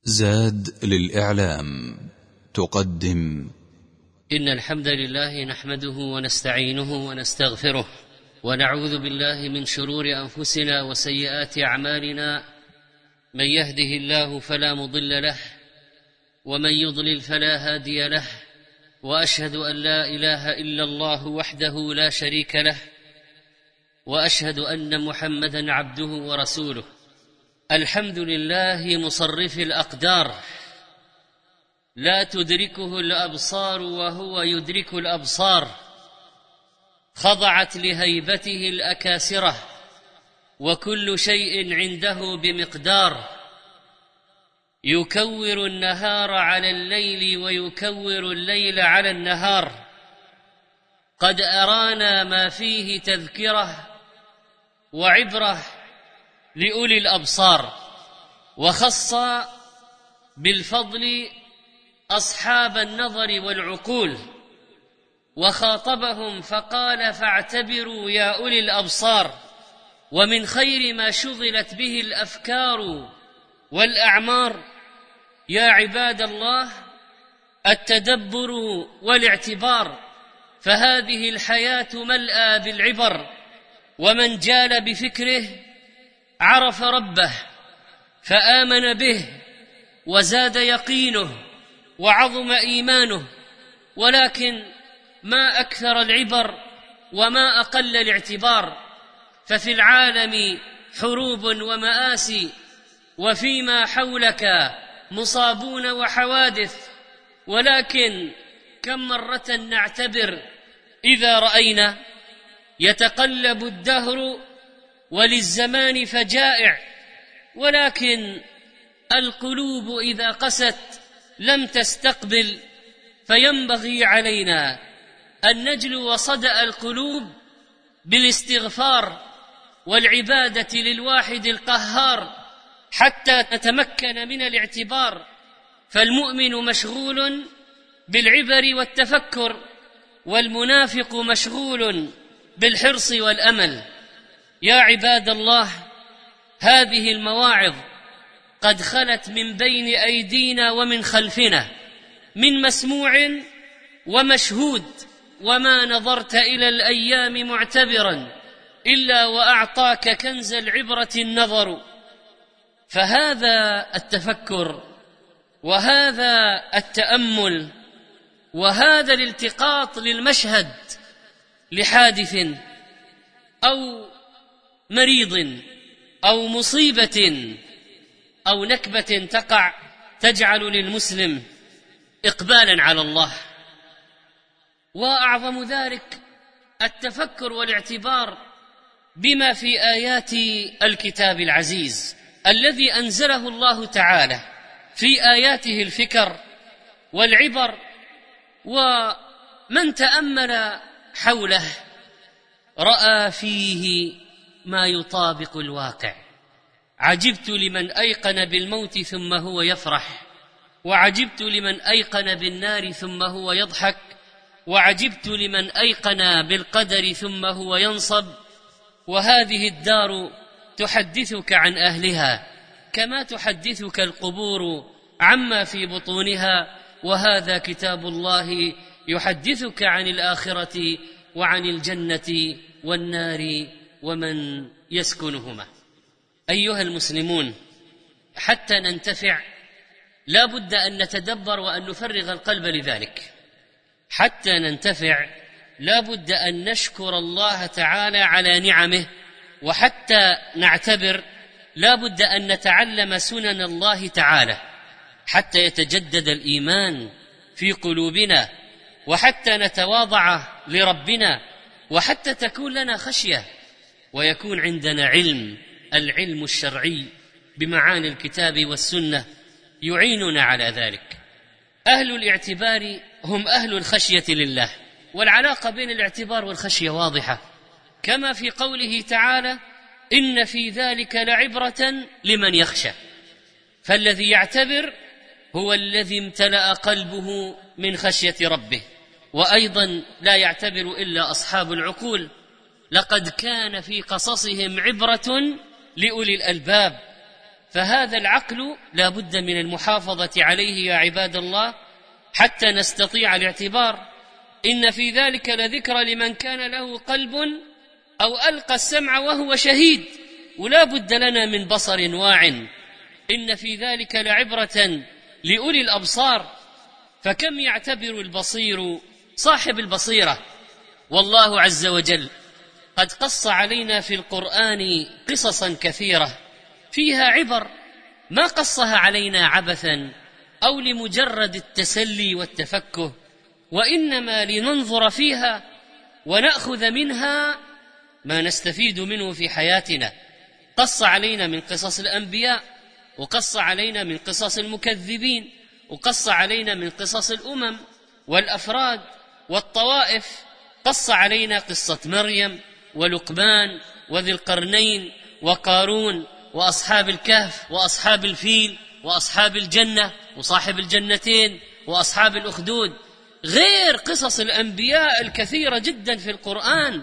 زاد للإعلام تقدم. إن الحمد لله نحمده ونستعينه ونستغفره ونعوذ بالله من شرور أنفسنا وسيئات أعمالنا. من يهده الله فلا مضل له ومن يضلل فلا هادي له، وأشهد أن لا إله إلا الله وحده لا شريك له، وأشهد أن محمدا عبده ورسوله. الحمد لله مصرف الأقدار، لا تدركه الأبصار وهو يدرك الأبصار. خضعت لهيبته الأكاسرة، وكل شيء عنده بمقدار. يكور النهار على الليل ويكور الليل على النهار. قد أرانا ما فيه تذكرة وعبرة لأولي الأبصار، وخص بالفضل أصحاب النظر والعقول، وخاطبهم فقال: فاعتبروا يا أولي الأبصار. ومن خير ما شغلت به الأفكار والأعمار يا عباد الله التدبر والاعتبار، فهذه الحياة ملأى بالعبر. ومن جال بفكره عرف ربه فآمن به وزاد يقينه وعظم إيمانه. ولكن ما أكثر العبر وما أقل الاعتبار، ففي العالم حروب ومآسي، وفيما حولك مصابون وحوادث. ولكن كم مرة نعتبر إذا رأينا يتقلب الدهر وللزمان فجائع، ولكن القلوب إذا قست لم تستقبل. فينبغي علينا أن نجلو صدأ القلوب بالاستغفار والعبادة للواحد القهار حتى نتمكن من الاعتبار. فالمؤمن مشغول بالعبر والتفكر، والمنافق مشغول بالحرص والأمل. يا عباد الله، هذه المواعظ قد خلت من بين أيدينا ومن خلفنا، من مسموع ومشهود. وما نظرت إلى الأيام معتبرا إلا وأعطاك كنز العبرة النظر. فهذا التفكر، وهذا التأمل، وهذا الالتقاط للمشهد لحادث أو مريض أو مصيبة أو نكبة تقع تجعل للمسلم إقبالا على الله. وأعظم ذلك التفكر والاعتبار بما في آيات الكتاب العزيز الذي أنزله الله تعالى. في آياته الفكر والعبر، ومن تأمل حوله رأى فيه ما يطابق الواقع. عجبت لمن أيقن بالموت ثم هو يفرح، وعجبت لمن أيقن بالنار ثم هو يضحك، وعجبت لمن أيقن بالقدر ثم هو ينصب. وهذه الدار تحدثك عن أهلها كما تحدثك القبور عما في بطونها، وهذا كتاب الله يحدثك عن الآخرة وعن الجنة والنار ومن يسكنهما. أيها المسلمون، حتى ننتفع لا بد أن نتدبر وأن نفرغ القلب لذلك. حتى ننتفع لا بد أن نشكر الله تعالى على نعمه، وحتى نعتبر لا بد أن نتعلم سنن الله تعالى حتى يتجدد الإيمان في قلوبنا، وحتى نتواضع لربنا، وحتى تكون لنا خشية ويكون عندنا العلم الشرعي بمعاني الكتاب والسنة يعيننا على ذلك. أهل الاعتبار هم أهل الخشية لله، والعلاقة بين الاعتبار والخشية واضحة، كما في قوله تعالى: إن في ذلك لعبرة لمن يخشى. فالذي يعتبر هو الذي امتلأ قلبه من خشية ربه. وأيضا لا يعتبر إلا أصحاب العقول. لقد كان في قصصهم عبرة لأولي الألباب. فهذا العقل لا بد من المحافظة عليه يا عباد الله حتى نستطيع الاعتبار. إن في ذلك لذكرى لمن كان له قلب أو ألقى السمع وهو شهيد. ولا بد لنا من بصر واع. إن في ذلك لعبرة لأولي الأبصار. فكم يعتبر البصير صاحب البصيرة. والله عز وجل قد قص علينا في القرآن قصصا كثيرة فيها عبر، ما قصها علينا عبثا أو لمجرد التسلي والتفكه، وإنما لننظر فيها ونأخذ منها ما نستفيد منه في حياتنا. قص علينا من قصص الأنبياء، وقص علينا من قصص المكذبين، وقص علينا من قصص الأمم والأفراد والطوائف. قص علينا قصة مريم ولقمان وذي القرنين وقارون وأصحاب الكهف وأصحاب الفيل وأصحاب الجنة وصاحب الجنتين وأصحاب الأخدود، غير قصص الأنبياء الكثيرة جدا في القرآن.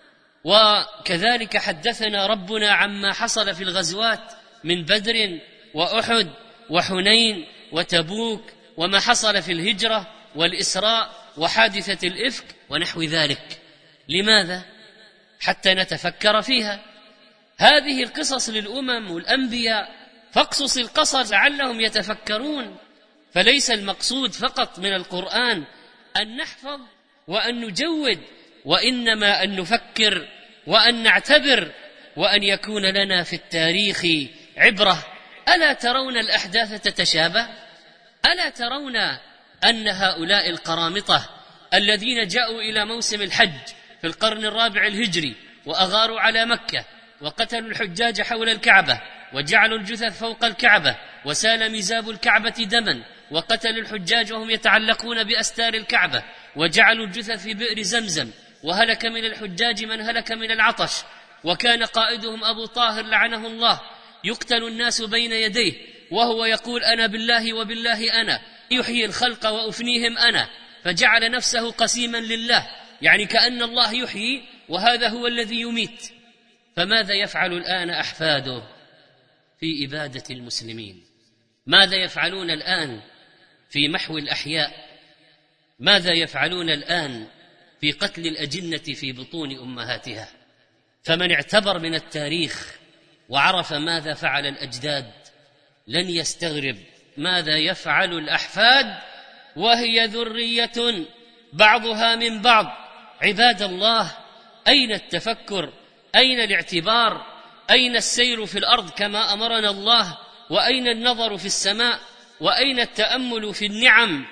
وكذلك حدثنا ربنا عما حصل في الغزوات من بدر وأحد وحنين وتبوك، وما حصل في الهجرة والإسراء وحادثة الإفك ونحو ذلك. لماذا؟ حتى نتفكر فيها. هذه القصص للأمم والأنبياء، فاقصص القصص لعلهم يتفكرون. فليس المقصود فقط من القرآن أن نحفظ وأن نجود، وإنما أن نفكر وأن نعتبر، وأن يكون لنا في التاريخ عبرة. ألا ترون الأحداث تتشابه؟ ألا ترون أن هؤلاء القرامطة الذين جاءوا إلى موسم الحج في القرن الرابع الهجري وأغاروا على مكة وقتلوا الحجاج حول الكعبة وجعلوا الجثث فوق الكعبة وسال مزاب الكعبة دما، وقتلوا الحجاج وهم يتعلقون بأستار الكعبة، وجعلوا الجثث في بئر زمزم، وهلك من الحجاج من هلك من العطش، وكان قائدهم أبو طاهر لعنه الله يقتل الناس بين يديه وهو يقول أنا بالله وبالله أنا يحيي الخلق وأفنيهم أنا، فجعل نفسه قسيما لله، يعني كأن الله يحيي وهذا هو الذي يميت. فماذا يفعل الآن أحفاده في إبادة المسلمين؟ ماذا يفعلون الآن في محو الأحياء؟ ماذا يفعلون الآن في قتل الأجنة في بطون أمهاتها؟ فمن اعتبر من التاريخ وعرف ماذا فعل الأجداد لن يستغرب ماذا يفعل الأحفاد وهي ذرية بعضها من بعض. عباد الله، أين التفكر؟ أين الاعتبار؟ أين السير في الأرض كما أمرنا الله؟ وأين النظر في السماء؟ وأين التأمل في النعم؟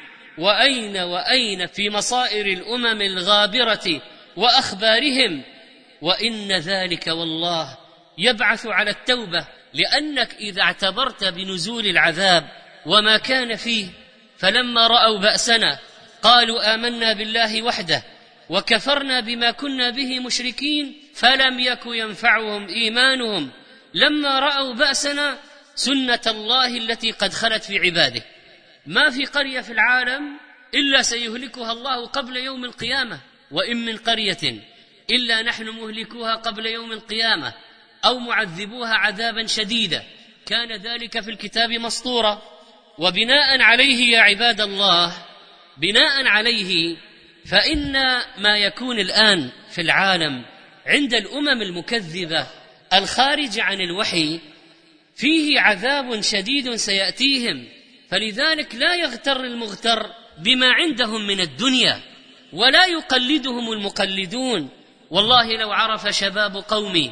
وأين في مصائر الأمم الغابرة وأخبارهم؟ وإن ذلك والله يبعث على التوبة، لأنك إذا اعتبرت بنزول العذاب وما كان فيه، فلما رأوا بأسنا قالوا آمنا بالله وحده وكفرنا بما كنا به مشركين، فلم يك ينفعهم إيمانهم لما رأوا بأسنا. سنة الله التي قد خلت في عباده، ما في قرية في العالم إلا سيهلكها الله قبل يوم القيامة، وإن من قرية إلا نحن مهلكوها قبل يوم القيامة أو معذبوها عذابا شديدا، كان ذلك في الكتاب مسطورا. وبناء عليه يا عباد الله، بناء عليه فإن ما يكون الآن في العالم عند الأمم المكذبة الخارج عن الوحي فيه عذاب شديد سيأتيهم. فلذلك لا يغتر المغتر بما عندهم من الدنيا، ولا يقلدهم المقلدون. والله لو عرف شباب قومي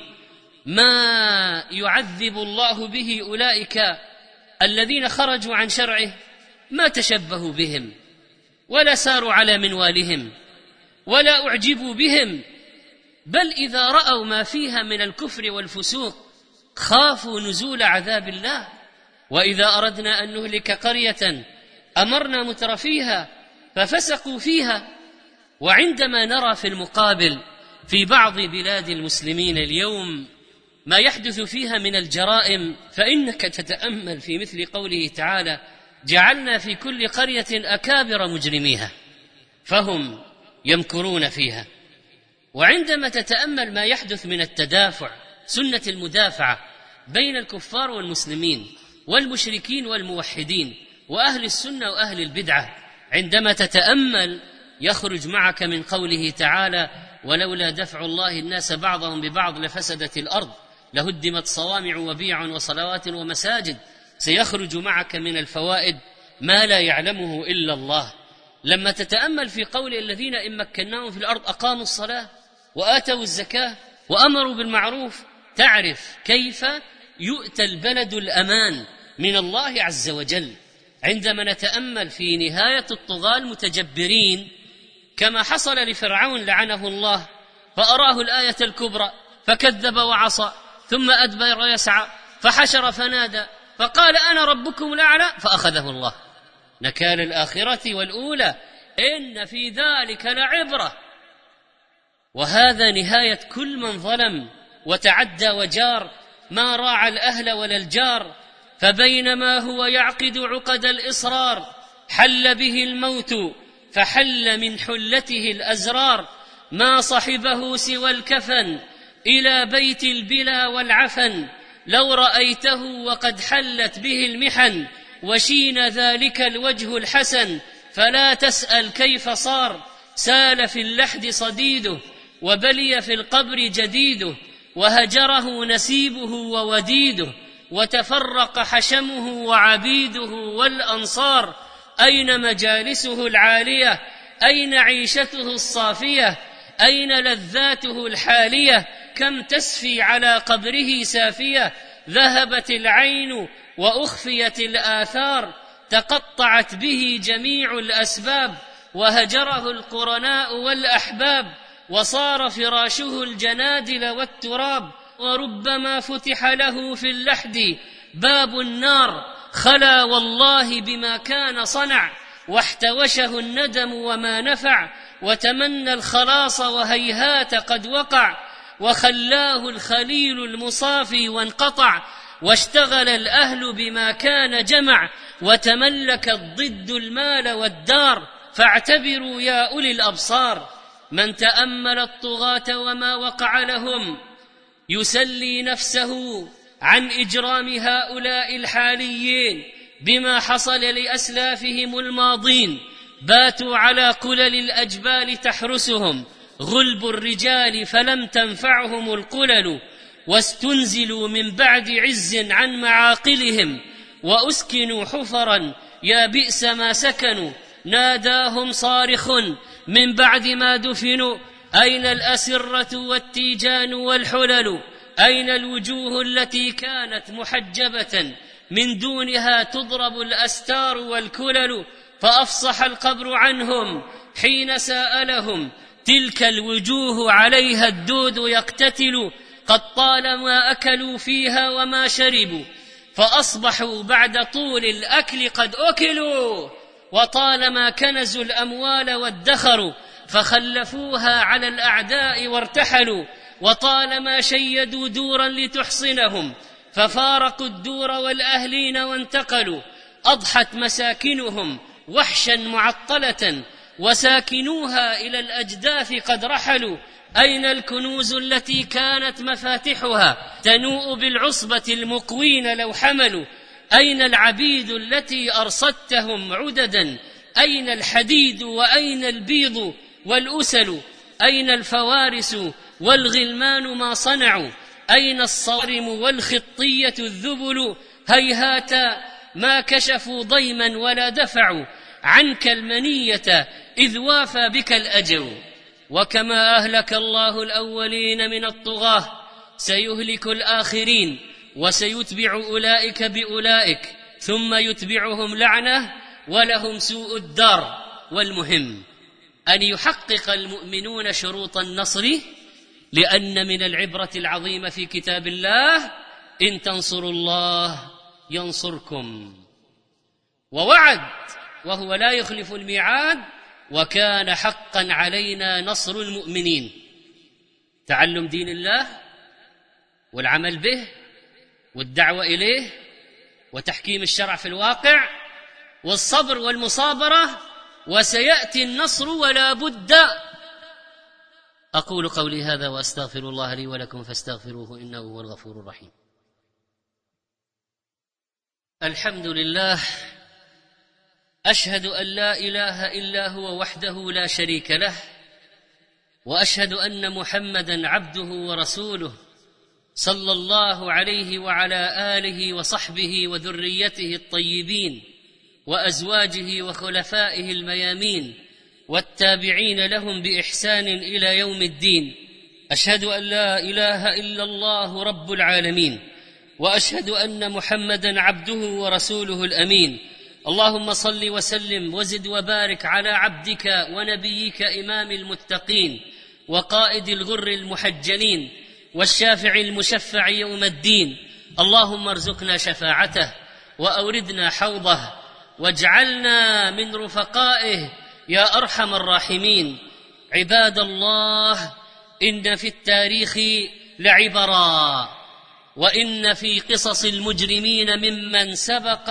ما يعذب الله به أولئك الذين خرجوا عن شرعه ما تشبهوا بهم ولا ساروا على منوالهم ولا أعجبوا بهم، بل إذا رأوا ما فيها من الكفر والفسوق خافوا نزول عذاب الله. وإذا أردنا أن نهلك قرية أمرنا مترفيها ففسقوا فيها. وعندما نرى في المقابل في بعض بلاد المسلمين اليوم ما يحدث فيها من الجرائم، فإنك تتأمل في مثل قوله تعالى جعلنا في كل قرية أكابر مجرميها فهم يمكرون فيها. وعندما تتأمل ما يحدث من التدافع، سنة المدافعة بين الكفار والمسلمين والمشركين والموحدين وأهل السنة وأهل البدعة. عندما تتأمل يخرج معك من قوله تعالى: ولولا دفع الله الناس بعضهم ببعض لفسدت الأرض لهدمت صوامع وبيع وصلوات ومساجد. سيخرج معك من الفوائد ما لا يعلمه إلا الله. لما تتأمل في قول الذين إن مكناهم في الأرض أقاموا الصلاة وآتوا الزكاة وأمروا بالمعروف، تعرف كيف يؤتى البلد الأمان من الله عز وجل. عندما نتأمل في نهاية الطغاة المتجبرين كما حصل لفرعون لعنه الله، فأراه الآية الكبرى فكذب وعصى ثم أدبر يسعى فحشر فنادى فقال أنا ربكم الأعلى فأخذه الله نكال الآخرة والأولى إن في ذلك لعبرة. وهذا نهاية كل من ظلم وتعدى وجار، ما راعى الأهل ولا الجار. فبينما هو يعقد عقد الإصرار حل به الموت فحل من حلته الأزرار، ما صحبه سوى الكفن إلى بيت البلا والعفن، لو رأيته وقد حلت به المحن وشين ذلك الوجه الحسن، فلا تسأل كيف صار، سال في اللحد صديده وبلي في القبر جديده، وهجره نسيبه ووديده، وتفرق حشمه وعبيده والأنصار. أين مجالسه العالية؟ أين عيشته الصافية؟ أين لذاته الحالية؟ كم تسفي على قبره سافية، ذهبت العين وأخفيت الآثار، تقطعت به جميع الأسباب، وهجره القرناء والأحباب، وصار فراشه الجنادل والتراب، وربما فتح له في اللحد باب النار، خلا والله بما كان صنع، واحتوشه الندم وما نفع، وتمنى الخلاص وهيهات قد وقع، وخلاه الخليل المصافي وانقطع، واشتغل الأهل بما كان جمع، وتملك الضد المال والدار. فاعتبروا يا أولي الأبصار، من تأمل الطغاة وما وقع لهم يسلي نفسه عن إجرام هؤلاء الحاليين بما حصل لأسلافهم الماضين. باتوا على قلل الأجبال تحرسهم غلب الرجال فلم تنفعهم القلل، واستنزلوا من بعد عز عن معاقلهم، وأسكنوا حفرا يا بئس ما سكنوا. ناداهم صارخ من بعد ما دفنوا: أين الأسرة والتيجان والحلل؟ أين الوجوه التي كانت محجبة من دونها تضرب الأستار والكلل؟ فأفصح القبر عنهم حين سألهم: تلك الوجوه عليها الدود يقتتل، قد طالما أكلوا فيها وما شربوا، فأصبحوا بعد طول الأكل قد أكلوا، وطالما كنزوا الأموال وادخروا فخلفوها على الأعداء وارتحلوا، وطالما شيدوا دورا لتحصنهم ففارقوا الدور والأهلين وانتقلوا، أضحت مساكنهم وحشا معطلة، وساكنوها إلى الأجداث قد رحلوا. أين الكنوز التي كانت مفاتحها تنوء بالعصبة المقوين لو حملوا؟ أين العبيد التي أرصدتهم عددا؟ أين الحديد وأين البيض والأسل؟ أين الفوارس والغلمان ما صنعوا؟ أين الصارم والخطية الذبل؟ هيهات ما كشفوا ضيما ولا دفعوا عنك المنية إذ وافى بك الأجل. وكما أهلك الله الأولين من الطغاة سيهلك الآخرين، وسيتبع أولئك بأولئك، ثم يتبعهم لعنة ولهم سوء الدار. والمهم أن يحقق المؤمنون شروط النصر، لأن من العبرة العظيمة في كتاب الله: إن تنصروا الله ينصركم. ووعد وهو لا يخلف الميعاد، وكان حقا علينا نصر المؤمنين. تعلم دين الله والعمل به والدعوة إليه وتحكيم الشرع في الواقع والصبر والمصابرة، وسيأتي النصر ولا بد. أقول قولي هذا وأستغفر الله لي ولكم فاستغفروه إنه هو الغفور الرحيم. الحمد لله، أشهد أن لا إله إلا هو وحده لا شريك له، وأشهد أن محمدًا عبده ورسوله صلى الله عليه وعلى آله وصحبه وذريته الطيبين وأزواجه وخلفائه الميامين والتابعين لهم بإحسان إلى يوم الدين. أشهد أن لا إله إلا الله رب العالمين، وأشهد أن محمدًا عبده ورسوله الأمين. اللهم صل وسلم وزد وبارك على عبدك ونبيك إمام المتقين وقائد الغر المحجلين والشافع المشفع يوم الدين. اللهم ارزقنا شفاعته وأوردنا حوضه واجعلنا من رفقائه يا أرحم الراحمين. عباد الله، إن في التاريخ لعبرا، وإن في قصص المجرمين ممن سبق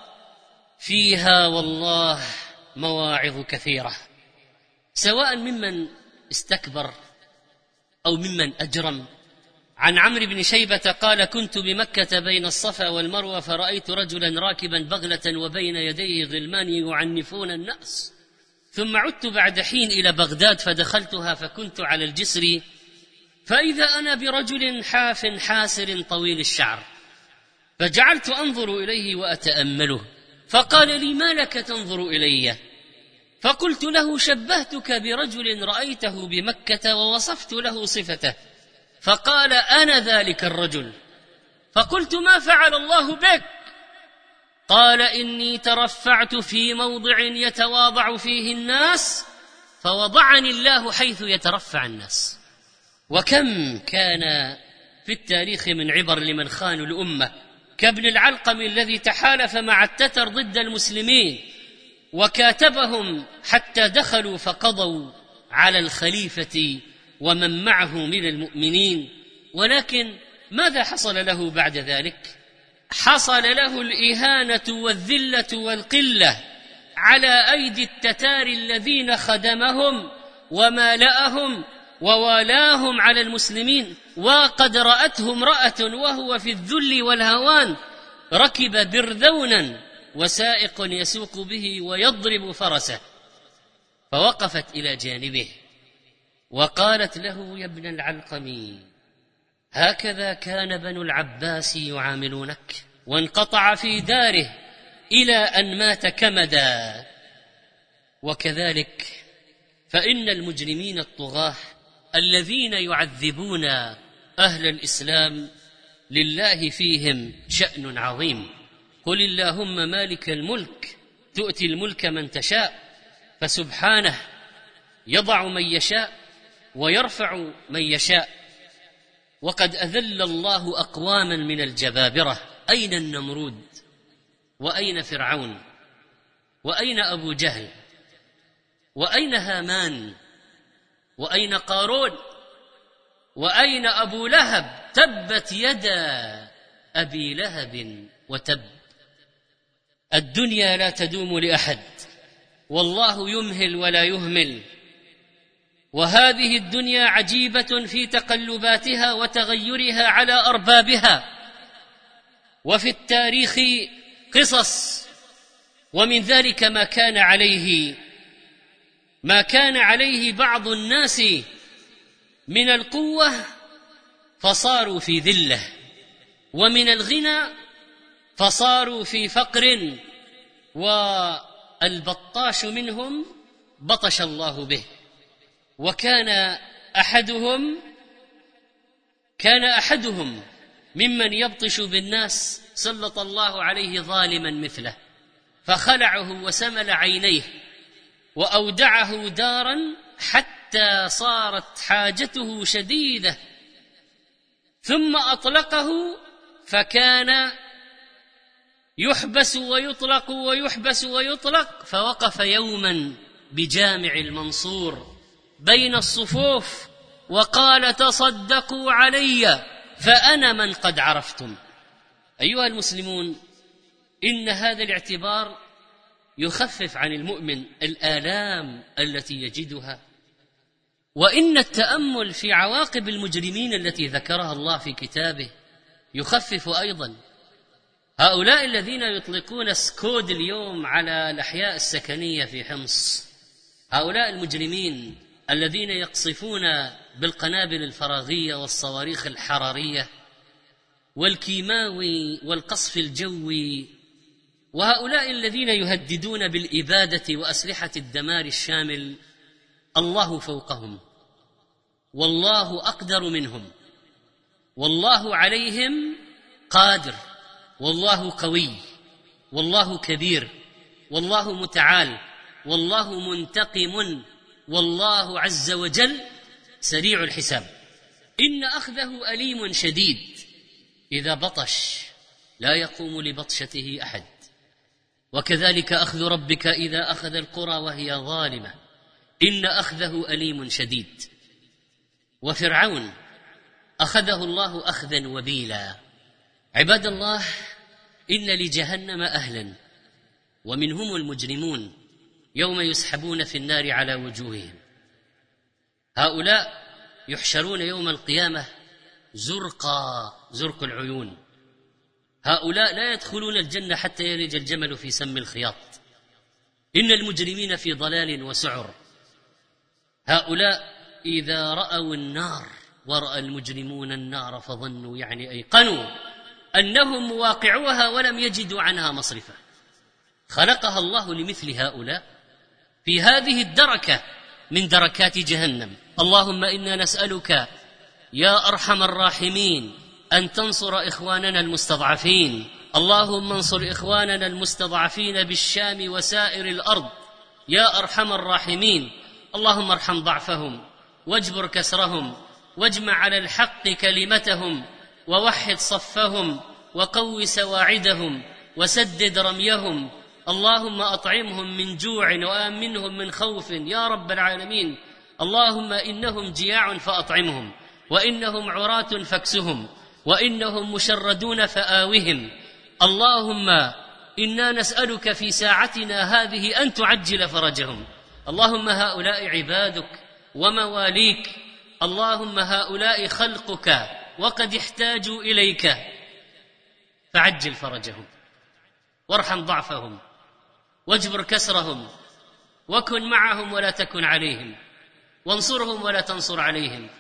فيها والله مواعظ كثيرة، سواء ممن استكبر أو ممن أجرم. عن عمرو بن شيبة قال: كنت بمكة بين الصفا والمروة فرأيت رجلا راكبا بغلة وبين يديه غلمان يعنفون الناس، ثم عدت بعد حين إلى بغداد فدخلتها فكنت على الجسر، فإذا أنا برجل حاف حاسر طويل الشعر، فجعلت أنظر إليه وأتأمله، فقال لي: ما لك تنظر إلي؟ فقلت له: شبهتك برجل رأيته بمكة ووصفت له صفته. فقال: أنا ذلك الرجل. فقلت: ما فعل الله بك؟ قال: إني ترفعت في موضع يتواضع فيه الناس فوضعني الله حيث يترفع الناس. وكم كان في التاريخ من عبر لمن خانوا الأمة، كابن العلقم الذي تحالف مع التتر ضد المسلمين وكاتبهم حتى دخلوا فقضوا على الخليفة ومن معه من المؤمنين. ولكن ماذا حصل له بعد ذلك؟ حصل له الإهانة والذلة والقلة على أيدي التتار الذين خدمهم ومالأهم ووالاهم على المسلمين. وقد رأته امرأة وهو في الذل والهوان ركب برذونا وسائق يسوق به ويضرب فرسه، فوقفت إلى جانبه وقالت له: يا ابن العلقم، هكذا كان بنو العباس يعاملونك؟ وانقطع في داره إلى أن مات كمدا. وكذلك فإن المجرمين الطغاة الذين يعذبون أهل الإسلام لله فيهم شأن عظيم. قل اللهم مالك الملك تؤتي الملك من تشاء، فسبحانه يضع من يشاء ويرفع من يشاء. وقد أذل الله أقواما من الجبابرة. أين النمرود؟ وأين فرعون؟ وأين أبو جهل؟ وأين هامان؟ وأين قارون؟ وأين أبو لهب؟ تبت يدا أبي لهب وتب. الدنيا لا تدوم لأحد، والله يمهل ولا يهمل، وهذه الدنيا عجيبة في تقلباتها وتغيرها على أربابها. وفي التاريخ قصص، ومن ذلك ما كان عليه بعض الناس من القوة فصاروا في ذلة، ومن الغنى فصاروا في فقر، والبطاش منهم بطش الله به. وكان أحدهم ممن يبطش بالناس سلط الله عليه ظالما مثله، فخلعه وسمل عينيه وأودعه دارا حتى صارت حاجته شديدة، ثم أطلقه فكان يحبس ويطلق ويحبس ويطلق، فوقف يوما بجامع المنصور بين الصفوف وقال: تصدقوا علي فأنا من قد عرفتم. أيها المسلمون، إن هذا الاعتبار يخفف عن المؤمن الآلام التي يجدها، وإن التأمل في عواقب المجرمين التي ذكرها الله في كتابه يخفف أيضا. هؤلاء الذين يطلقون سكود اليوم على الأحياء السكنية في حمص، هؤلاء المجرمين الذين يقصفون بالقنابل الفراغية والصواريخ الحرارية والكيماوي والقصف الجوي، وهؤلاء الذين يهددون بالإبادة وأسلحة الدمار الشامل، الله فوقهم، والله أقدر منهم، والله عليهم قادر، والله قوي، والله كبير، والله متعال، والله منتقم، والله عز وجل سريع الحساب. إن أخذه أليم شديد، إذا بطش لا يقوم لبطشته أحد، وكذلك أخذ ربك إذا أخذ القرى وهي ظالمة، إن أخذه أليم شديد. وفرعون أخذه الله أخذا وبيلا. عباد الله، إن لجهنم أهلا، ومنهم المجرمون يوم يسحبون في النار على وجوههم. هؤلاء يحشرون يوم القيامة زرقا، زرق العيون. هؤلاء لا يدخلون الجنة حتى يلج الجمل في سم الخياط. إن المجرمين في ضلال وسعر. هؤلاء إذا رأوا النار، ورأى المجرمون النار فظنوا، يعني أيقنوا أنهم مواقعوها ولم يجدوا عنها مصرفا. خلقها الله لمثل هؤلاء في هذه الدركة من دركات جهنم. اللهم إنا نسألك يا أرحم الراحمين أن تنصر إخواننا المستضعفين. اللهم انصر إخواننا المستضعفين بالشام وسائر الأرض يا أرحم الراحمين. اللهم ارحم ضعفهم واجبر كسرهم، واجمع على الحق كلمتهم، ووحد صفهم، وقو سواعدهم، وسدد رميهم. اللهم أطعمهم من جوع وآمنهم من خوف يا رب العالمين. اللهم إنهم جياع فأطعمهم، وإنهم عراة فاكسهم، وإنهم مشردون فآوهم. اللهم إنا نسألك في ساعتنا هذه أن تعجل فرجهم. اللهم هؤلاء عبادك ومواليك، اللهم هؤلاء خلقك وقد احتاجوا إليك، فعجل فرجهم، وارحم ضعفهم، واجبر كسرهم، وكن معهم ولا تكن عليهم، وانصرهم ولا تنصر عليهم.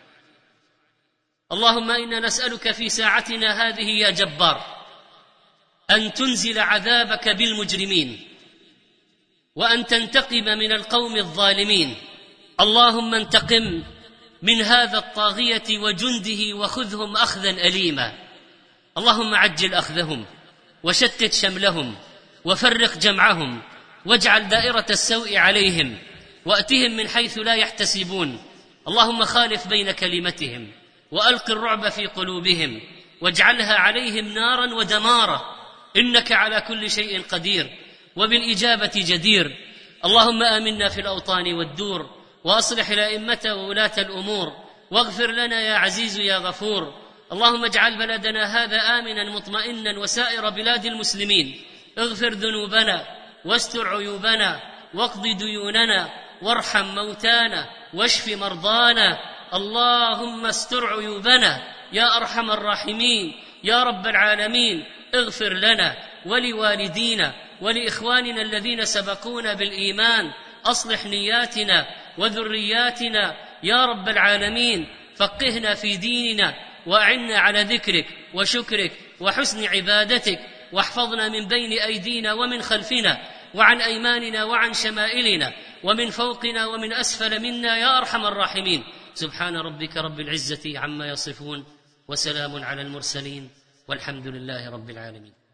اللهم إنا نسألك في ساعتنا هذه يا جبار أن تنزل عذابك بالمجرمين، وأن تنتقم من القوم الظالمين. اللهم انتقم من هذا الطاغية وجنده، وخذهم أخذا أليما. اللهم عجل أخذهم، وشتت شملهم، وفرق جمعهم، واجعل دائرة السوء عليهم، وأتهم من حيث لا يحتسبون. اللهم خالف بين كلمتهم، وألق الرعب في قلوبهم، واجعلها عليهم نارا ودمارا، إنك على كل شيء قدير وبالإجابة جدير. اللهم آمنا في الأوطان والدور، وأصلح الأئمة وولاة الأمور، واغفر لنا يا عزيز يا غفور. اللهم اجعل بلدنا هذا آمنا مطمئنا وسائر بلاد المسلمين. اغفر ذنوبنا، واستر عيوبنا، واقض ديوننا، وارحم موتانا، واشف مرضانا. اللهم استر عيوبنا يا أرحم الراحمين يا رب العالمين. اغفر لنا ولوالدينا ولإخواننا الذين سبقونا بالإيمان. أصلح نياتنا وذرياتنا يا رب العالمين. فقهنا في ديننا، وأعنا على ذكرك وشكرك وحسن عبادتك، واحفظنا من بين أيدينا ومن خلفنا، وعن أيماننا وعن شمائلنا، ومن فوقنا ومن أسفل منا يا أرحم الراحمين. سبحان ربك رب العزة عما يصفون، وسلام على المرسلين، والحمد لله رب العالمين.